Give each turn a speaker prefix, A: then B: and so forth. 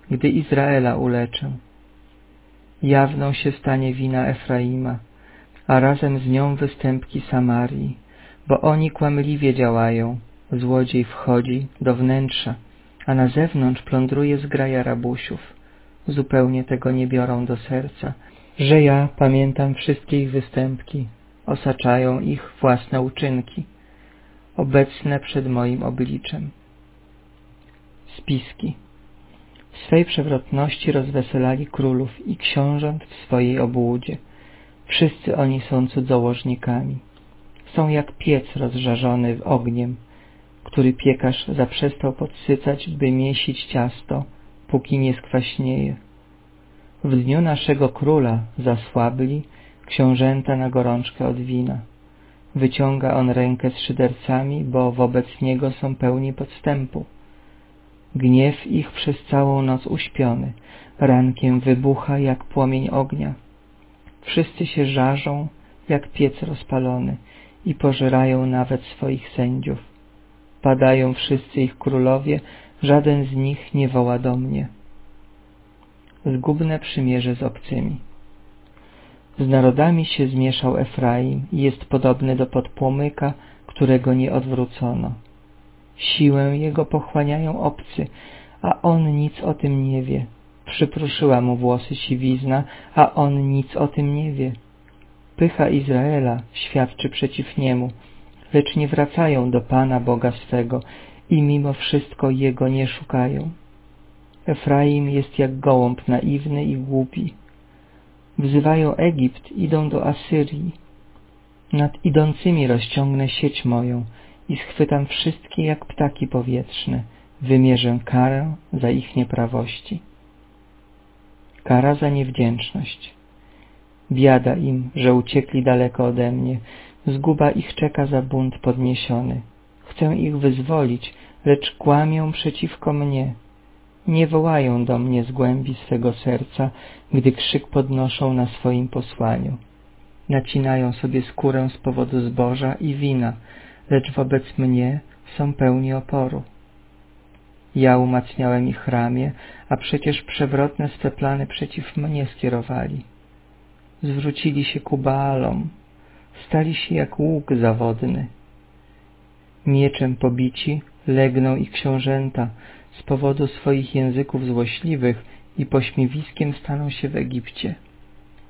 A: gdy Izraela uleczę. Jawną się stanie wina Efraima, a razem z nią występki Samarii, bo oni kłamliwie działają. Złodziej wchodzi do wnętrza, a na zewnątrz plądruje zgraja rabusiów. Zupełnie tego nie biorą do serca, że ja pamiętam wszystkie ich występki, osaczają ich własne uczynki, obecne przed moim obliczem. Spiski. W swej przewrotności rozweselali królów i książąt w swojej obłudzie. Wszyscy oni są cudzołożnikami. Są jak piec rozżarzony ogniem, który piekarz zaprzestał podsycać, by miesić ciasto, póki nie skwaśnieje. W dniu naszego króla zasłabli książęta na gorączkę od wina. Wyciąga on rękę z szydercami, bo wobec niego są pełni podstępu. Gniew ich przez całą noc uśpiony, rankiem wybucha jak płomień ognia. Wszyscy się żarzą jak piec rozpalony i pożerają nawet swoich sędziów. Padają wszyscy ich królowie, żaden z nich nie woła do mnie. Zgubne przymierze z obcymi. Z narodami się zmieszał Efraim i jest podobny do podpłomyka, którego nie odwrócono. Siłę jego pochłaniają obcy, a on nic o tym nie wie. Przypruszyła mu włosy siwizna, a on nic o tym nie wie. Pycha Izraela świadczy przeciw niemu, lecz nie wracają do Pana Boga swego i mimo wszystko Jego nie szukają. Efraim jest jak gołąb naiwny i głupi. Wzywają Egipt, idą do Asyrii. Nad idącymi rozciągnę sieć moją i schwytam wszystkie jak ptaki powietrzne. Wymierzę karę za ich nieprawości. Kara za niewdzięczność. Biada im, że uciekli daleko ode mnie. Zguba ich czeka za bunt podniesiony. Chcę ich wyzwolić, lecz kłamią przeciwko mnie. Nie wołają do mnie z głębi swego serca, gdy krzyk podnoszą na swoim posłaniu. Nacinają sobie skórę z powodu zboża i wina, lecz wobec mnie są pełni oporu. Ja umacniałem ich ramię, a przecież przewrotne swe plany przeciw mnie skierowali. Zwrócili się ku Baalom, stali się jak łuk zawodny. Mieczem pobici legną ich książęta z powodu swoich języków złośliwych i pośmiewiskiem staną się w Egipcie.